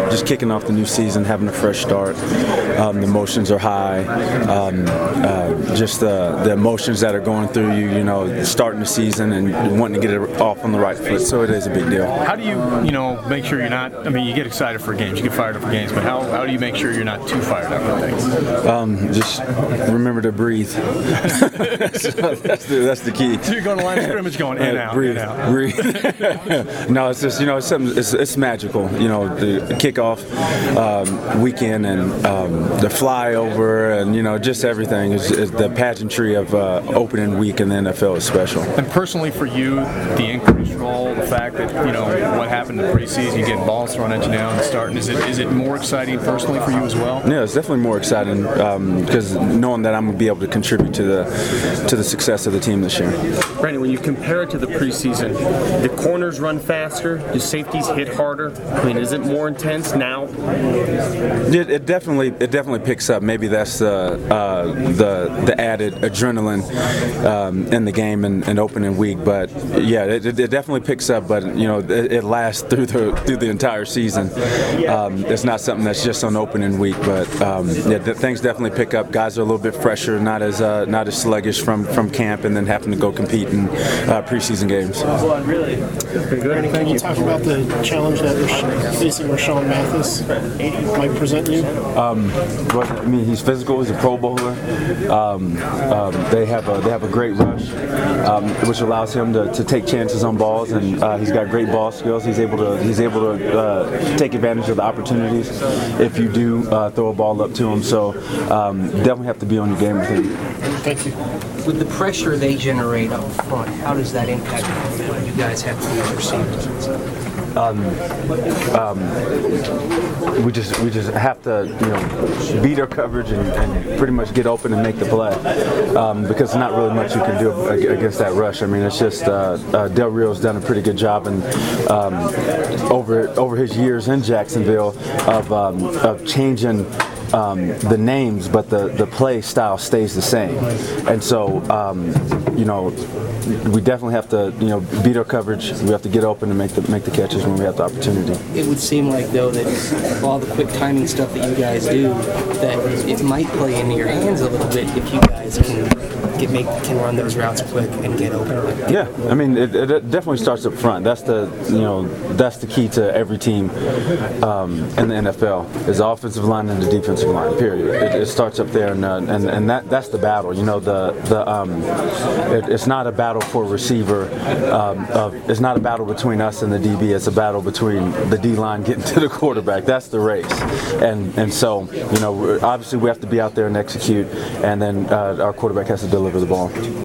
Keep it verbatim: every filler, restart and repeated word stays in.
just kicking off the new season, having a fresh start. Um, the emotions are high. Um, uh, just the, the emotions that are going through you, you know, starting the season and wanting to get it off on the right foot. So it is a big deal. How do you, you know, make sure you're not, I mean, you get excited for games, you get fired up for games, but how, how do you make sure you're not too fired up for things? Um, just remember to breathe. So that's, the, that's the key. So you're going to line of scrimmage going in, uh, out, breathe, in, out. breathe. No, it's just, you know, it's something, it's, it's magical. You know, the kickoff um, weekend and um, the flyover and, you know, just everything. Is, is the pageantry of uh, opening week in the N F L is special. And personally for you, the increased role, the fact that, you know, what happened in the preseason, you get balls thrown at you now and starting, is it is it more exciting personally for you as well? Yeah, it's definitely more exciting because um, knowing that I'm going to be able to contribute to the to the success of the team this year. Brandon, when you compare it to the preseason, the corners run faster, the safeties hit harder. I mean, is it more intense now? It, it definitely it definitely picks up. Maybe that's the uh, the the added adrenaline um, in the game and, and opening week. But yeah, it, it definitely picks up. But you know, it, it lasts through the through the entire season. Um, it's not something that's just on opening week. But um, yeah, the, things definitely pick up. Guys are a little bit fresher, not as uh, not as sluggish from, from camp, and then having to go compete in uh, preseason games. Pretty good. Can you talk about the challenge that Rash- facing Rashawn Mathis might present you? Um, but, I mean, he's physical. He's a Pro Bowler. Um, um, they have a they have a great rush, um, which allows him to, to take chances on balls, and uh, he's got great ball skills. He's able to he's able to uh, take advantage of the opportunities if you do uh, throw a ball up to him. So um, definitely have to be on your game with him. Thank you. With the pressure they generate up front, how does that impact what you guys have to do as receivers? Um, um, we just we just have to you know beat our coverage and, and pretty much get open and make the play um, because there's not really much you can do against that rush. I mean, it's just uh, uh, Del Rio's done a pretty good job and um, over over his years in Jacksonville of um, of changing. Um, the names, but the, the play style stays the same. And so, um, you know, we definitely have to, you know, beat our coverage. We have to get open and make the make the catches when we have the opportunity. It would seem like, though, that all the quick timing stuff that you guys do, that it might play into your hands a little bit if you guys can get make can run those routes quick and get open. Yeah, I mean, it, it definitely starts up front. That's the, you know, that's the key to every team um, in the N F L is the offensive line and the defensive line. Period. It, it starts up there, and uh, and and that that's the battle. You know, the the um, it, it's not a battle for receiver. Um, uh, it's not a battle between us and the D B. It's a battle between the D line getting to the quarterback. That's the race, and and so you know, obviously we have to be out there and execute, and then uh, our quarterback has to deliver the ball.